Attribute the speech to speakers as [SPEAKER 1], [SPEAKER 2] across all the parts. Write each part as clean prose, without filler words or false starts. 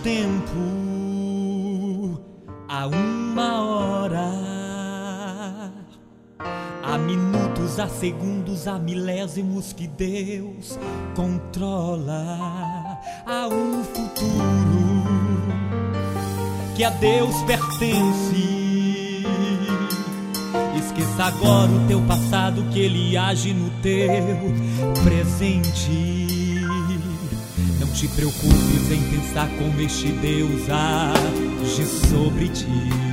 [SPEAKER 1] tempo, há uma hora, há minutos, há segundos, há milésimos que Deus controla. Há um futuro que a Deus pertence. Esqueça agora o teu passado, que Ele age no teu presente. Não te preocupes em pensar como este Deus age sobre ti.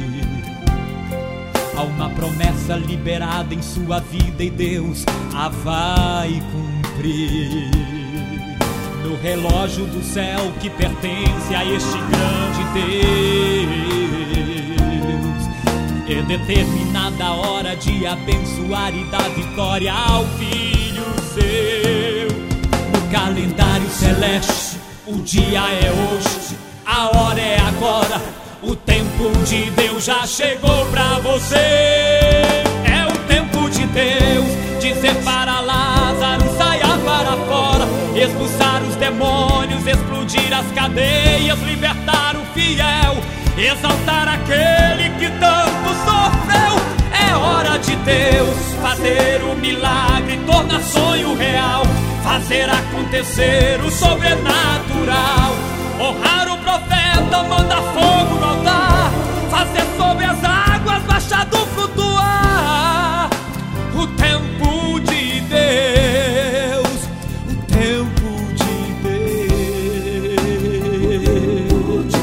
[SPEAKER 1] Há uma promessa liberada em sua vida e Deus a vai cumprir. No relógio do céu que pertence a este grande Deus, é determinada a hora de abençoar e dar vitória ao filho seu. No calendário celeste, o dia é hoje, a hora é agora, o tempo de Deus já chegou pra você. É o tempo de Deus dizer para Lázaro: saia para fora, expulsar os demônios, explodir as cadeias, libertar o fiel, exaltar aquele que tanto sofreu. É hora de Deus fazer o milagre, tornar sonho real, fazer acontecer o sobrenatural. Honrar o profeta, mandar fogo no altar, fazer sobre as águas machado flutuar. O tempo de Deus, o tempo de Deus,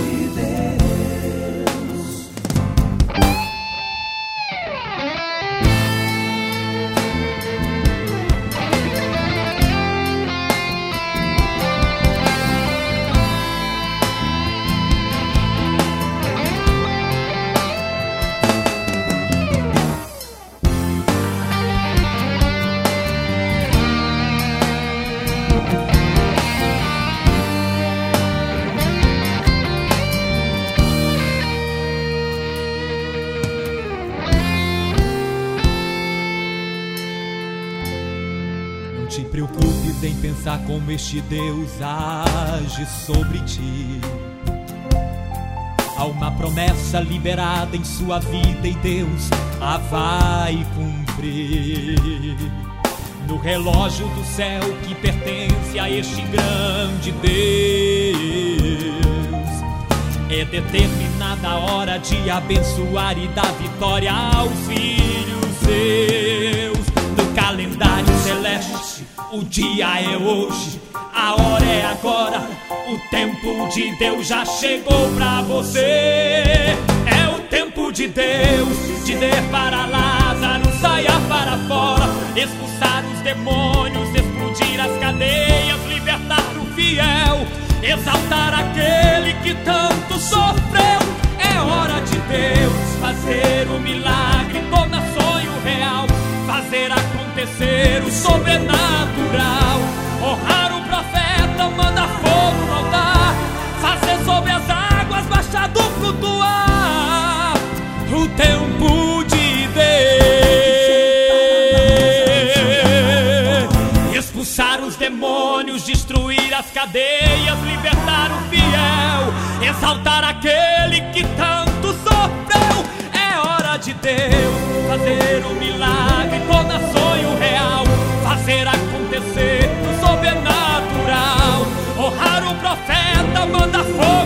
[SPEAKER 1] Não te preocupes em pensar como este Deus age sobre ti. Há uma promessa liberada em sua vida e Deus a vai cumprir. No relógio do céu que pertence a este grande Deus, é determinada a hora de abençoar e dar vitória aos filhos seus. No calendário celeste, o dia é hoje, a hora é agora, o tempo de Deus já chegou pra você. É o tempo de Deus dizer para Lázaro: saia para fora, expulsar os demônios, explodir as cadeias, libertar o fiel, exaltar aquele que tanto sofreu. É hora de Deus fazer o milagre, tornar sonho real, fazer acontecer o sobrenatural. Honrar o profeta, mandar fogo no altar, fazer sobre as águas machado flutuar. O tempo de Deus, expulsar os demônios, destruir as cadeias, libertar o fiel, exaltar aquele que tanto sofreu. É hora de Deus fazer o milagre, tornar sonho real, fazer acontecer o sobrenatural. Honrar o profeta, mandar fogo